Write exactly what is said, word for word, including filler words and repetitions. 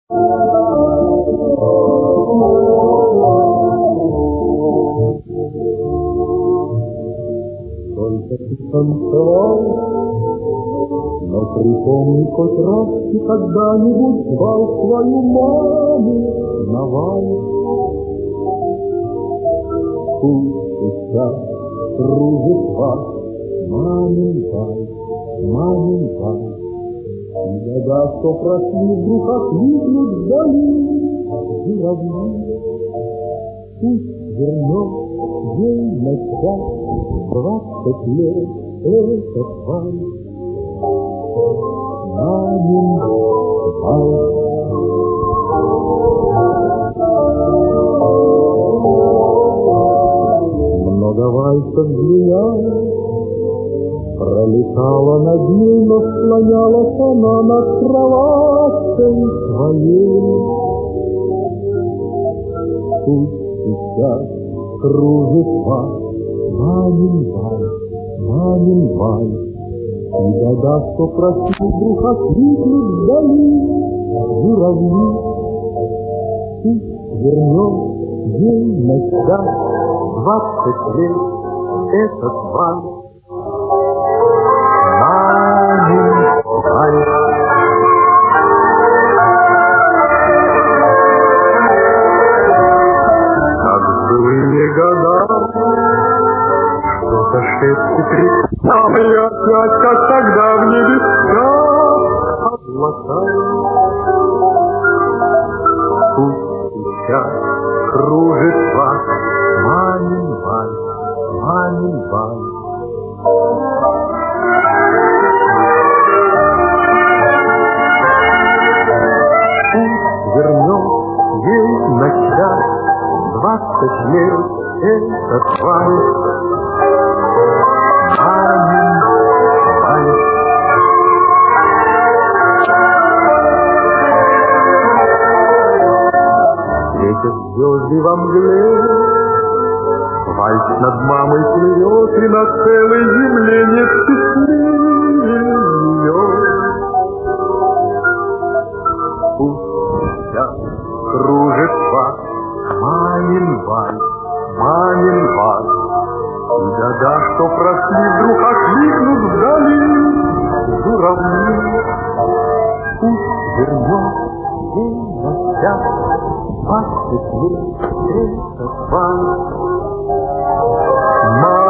Только ты танцевал, но припомни хоть раз ты когда-нибудь звал свою маму на вальс. Пусть сейчас кружит вас мамин вальс, мамин вальс. И года, что прошли, вдруг окликнут вдали журавли. Пусть вернет ей на час двадцать лет этот вальс, мамин вальс. Много вальсов длиняет, пролетала над ней, но склонялась она над кроваткой своей. Пусть сейчас кружит вас мамин вальс, мамин вальс. И года, что прошли, вдруг окликнут вдали журавли. Пусть вернет ей на час двадцать лет этот вальс, мамин вальс. Как былые года, что-то шесть и три, мама, и опять, как тогда в небесах облака. Пусть сейчас кружит вас мамин вальс, мамин вальс. Пусть вернет ей на час двадцать лет этот вальс, мамин вальс. Светят звезды во мгле, вальс над мамой плывет, и на целой земле нет счастливее ее. Пусть сейчас кружит вас мамин вальс, мамин вальс. И года, что прошли, вдруг окликнут вдали журавли. Пусть вернет ей на час двадцать лет этот вальс,